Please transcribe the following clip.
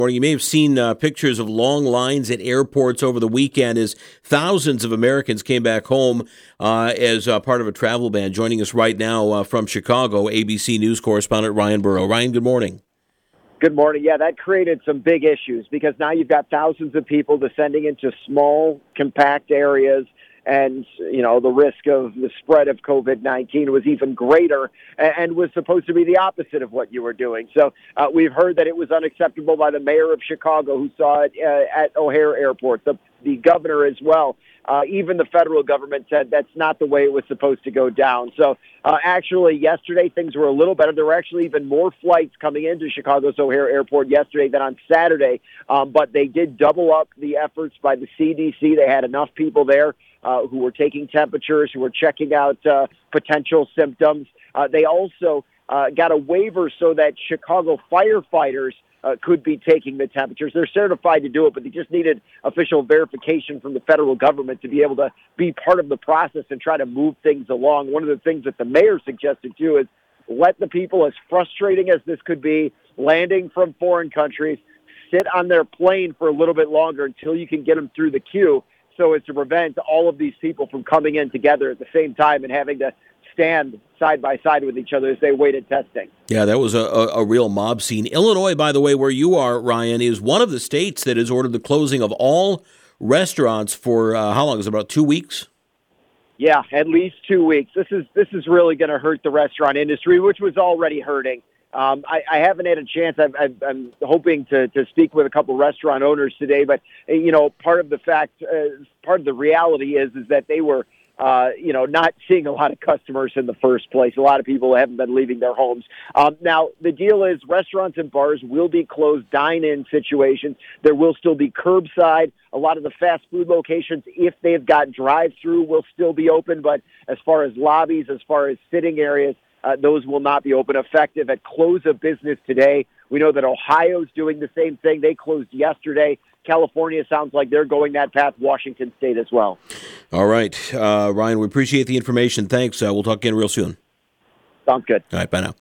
You may have seen pictures of long lines at airports over the weekend as thousands of Americans came back home as part of a travel ban. Joining us right now from Chicago, ABC News correspondent Ryan Burrow. Ryan, good morning. Good morning. Yeah, that created some big issues because now you've got thousands of people descending into small, compact areas. And, the risk of the spread of COVID-19 was even greater and was supposed to be the opposite of what you were doing. So we've heard that it was unacceptable by the mayor of Chicago, who saw it at O'Hare Airport, the governor as well. Even the federal government said that's not the way it was supposed to go down. So actually, yesterday, things were a little better. There were actually even more flights coming into Chicago's O'Hare Airport yesterday than on Saturday. But they did double up the efforts by the CDC. They had enough people there who were taking temperatures, who were checking out potential symptoms. They also got a waiver so that Chicago firefighters could be taking the temperatures. They're certified to do it, but they just needed official verification from the federal government to be able to be part of the process and try to move things along. One of the things that the mayor suggested, too, is let the people, as frustrating as this could be, landing from foreign countries, sit on their plane for a little bit longer until you can get them through the queue, so as to prevent all of these people from coming in together at the same time and having to stand side by side with each other as they waited testing. Yeah, that was a real mob scene. Illinois, by the way, where you are, Ryan, is one of the states that has ordered the closing of all restaurants for how long? Is it about 2 weeks? Yeah, at least 2 weeks. This is really going to hurt the restaurant industry, which was already hurting. I haven't had a chance. I'm hoping to speak with a couple restaurant owners today, but part of the reality is that they were not seeing a lot of customers in the first place. A lot of people haven't been leaving their homes. Now, the deal is restaurants and bars will be closed, dine-in situations. There will still be curbside. A lot of the fast food locations, if they've got drive-through, will still be open. But as far as lobbies, as far as sitting areas, those will not be open, effective at close of business today. We know that Ohio's doing the same thing. They closed yesterday. California sounds like they're going that path. Washington State as well. All right. Ryan, we appreciate the information. Thanks. We'll talk again real soon. Sounds good. All right. Bye now.